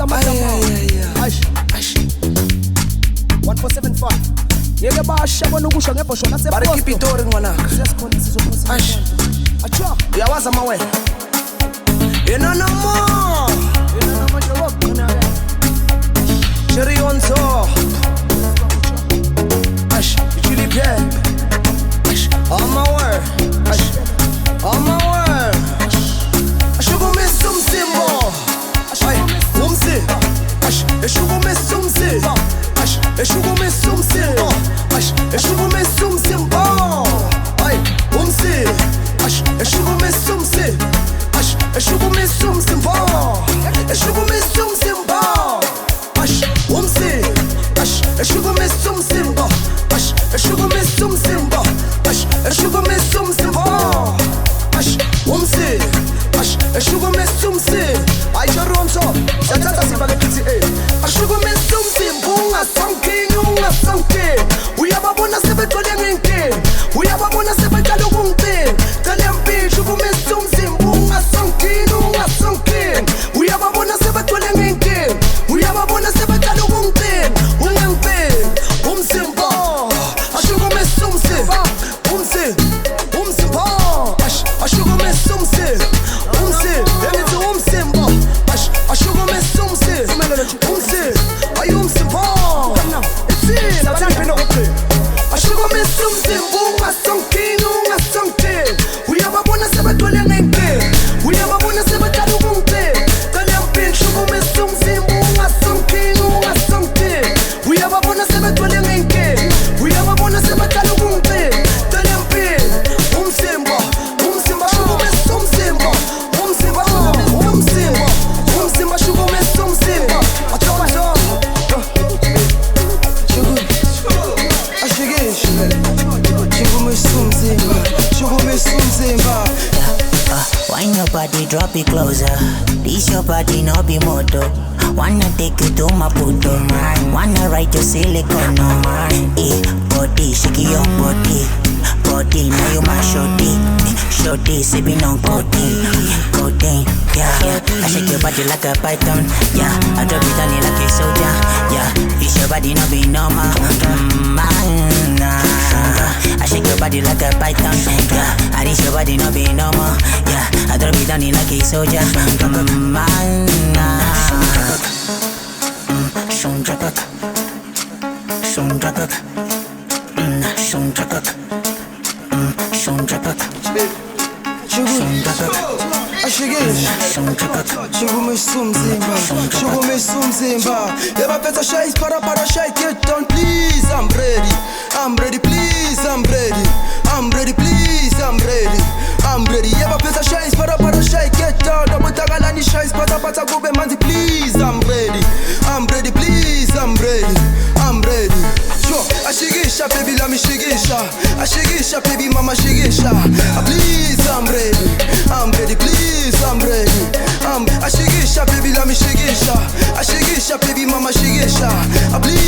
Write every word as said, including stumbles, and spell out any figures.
Gaza Matama. Ash, ash. one four seven five. Yeke basha bona ukusho ngebhosho lase Bari keep it touring mwanaka. Sesikhona sizophosa. Ash. Acha. Uyawaza mawe. You know no more. You know no more job khona ke. Cherry on top. Ash, chili pie. Ash, on my word. Ash, on my word. Ashugo me sum simbo. Ay, umsi. Ash, ashugo me sum simbo. Ash, ashugo me sum simbo. Ash, ashugo me sum simbo. Ay, umsi. Ash, ashugo me sum simbo. Ash, ashugo me sum simbo. Ashugo me sum simbo. Ash, umsi. Ash, ashugo me sum simbo. Ash, ashugo me sum simbo. Ash, ashugo me sum simbo. Ash, umsi. Ash, ashugo me sum simbo. Ay, charonso. Satata si vale piti eh. Ashugo me sum simbo. Unga sanki, unga sanki. Uyababona sebe tole ngenke. Uyababona sebe talo kunte. Tale mpi, shugo me sum simbo. Unga sanki, unga sanki. Uyababona sebe tole ngenke. Uyababona sebe talo kunte. Unga mpe, umsimbo. Ashugo me sum simbo. Umsi, umsimbo. Ash, ashugo me sum simbo. Umsi, emithi umsimbo. Ash, ashugo me sum simbo. Umsi, ay umsimbo. It's Satanpe no hope. Ashugo me sum simbo. Unga sanki, unga sanki. Uyababona sebe tole ngenke. Uyababona sebe talo kunte. Tale mpi, shugo me sum simbo. Unga sanki, unga sanki. Uyababona sebe tole ngenke. Uyababona sebe talo kunte. Tale mpi, umsimbo. Umsimbo, shugo me sum simbo. Umsimbo, umsimbo. Umsimbo, shugo me sum simbo. Atoma zo. Wine your body, drop it closer. This your body, no be moto. Wanna take you to Maputo. Wanna ride your silicone, no. Eh, body, shake your body. Body, now you my shorty. Shorty, sipping on codeine. Codeine, yeah, yeah. I shake your body like a python. Yeah, I drop it on you like a soldier. Yeah, this your body, no be normal. Mm, nah. I shake your body like a python. Yeah, I this your body, no be normal. Yeah, I drop it on you like a soldier. Mm, nah. Son drop Son drop Mm, son drop Mm, son drop Shugo me sum zimba, shugo me sum zimba. Eba pesa shais para para shai get down please. I'm ready, I'm ready please. I'm ready, I'm ready please. I'm ready, I'm ready. Eba pesa shais para para shai get down. Double tagalani shais pata pata kube manzi please. I'm ready, I'm ready please. I'm ready, I'm ready. Sure, ashigisha baby la mi shigisha, ashigisha baby mama shigisha. Please I'm ready, I'm ready please. I'm ready. I'm ashigisha baby la mi shigisha, ashigisha baby mama shigisha.